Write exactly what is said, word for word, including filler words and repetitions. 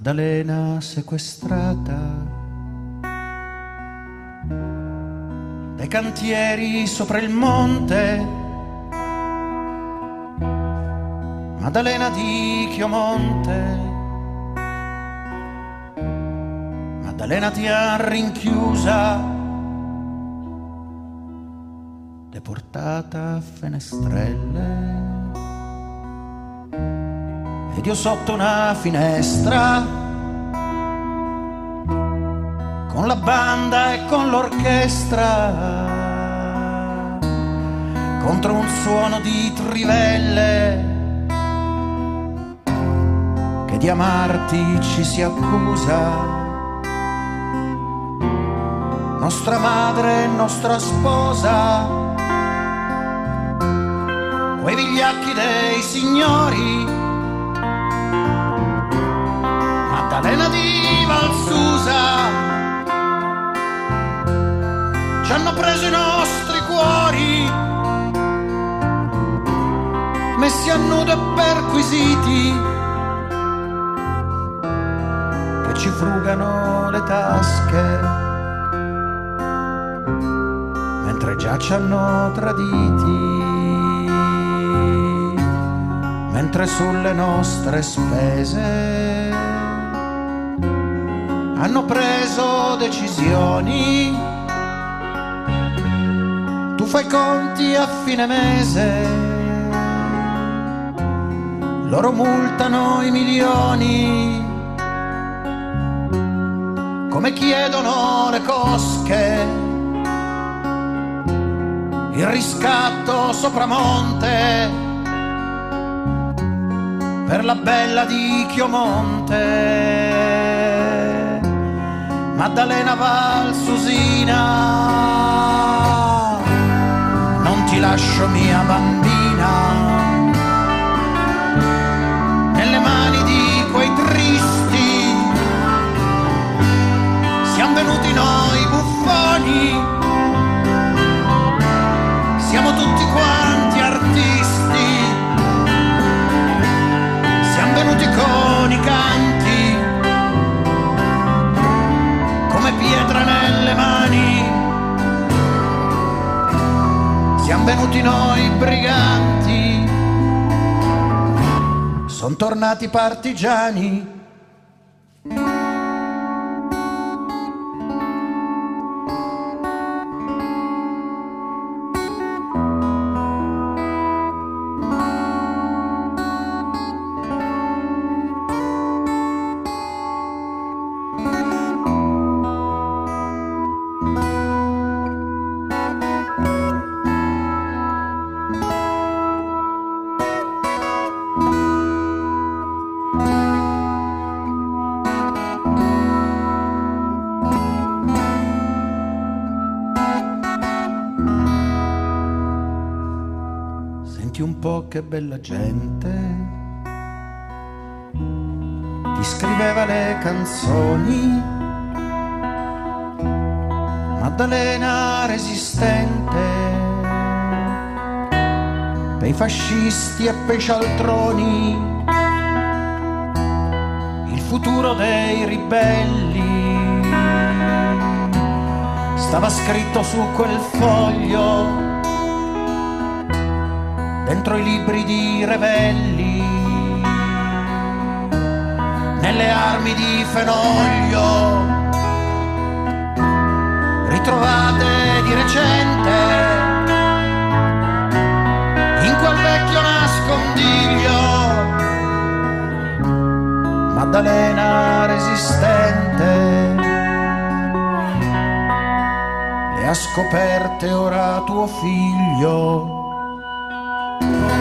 Maddalena sequestrata dai cantieri sopra il monte, Maddalena di Chiomonte, Maddalena ti ha rinchiusa, deportata a Fenestrelle. Ed io sotto una finestra, con la banda e con l'orchestra, contro un suono di trivelle, che di amarti ci si accusa, nostra madre e nostra sposa, quei vigliacchi dei signori, Maddalena di Valsusa, ci hanno preso i nostri cuori, messi a nudo e perquisiti, che ci frugano le tasche, mentre già ci hanno traditi, mentre sulle nostre spese hanno preso decisioni. Tu fai conti a fine mese, loro multano i milioni, come chiedono le cosche, il riscatto sopra monte per la bella di Chiomonte. Maddalena Valsusina, non ti lascio mia bambina nelle mani di quei tristi, siamo venuti noi buffoni, siamo tutti quanti artisti, siamo venuti con i canti come pietre nelle mani, siamo venuti noi briganti, son tornati partigiani. Un po' che bella gente ti scriveva le canzoni, Maddalena resistente pei fascisti e pei cialtroni, il futuro dei ribelli stava scritto su quel foglio, dentro i libri di Revelli, nelle armi di Fenoglio, ritrovate di recente, in quel vecchio nascondiglio, Maddalena resistente, le ha scoperte ora tuo figlio.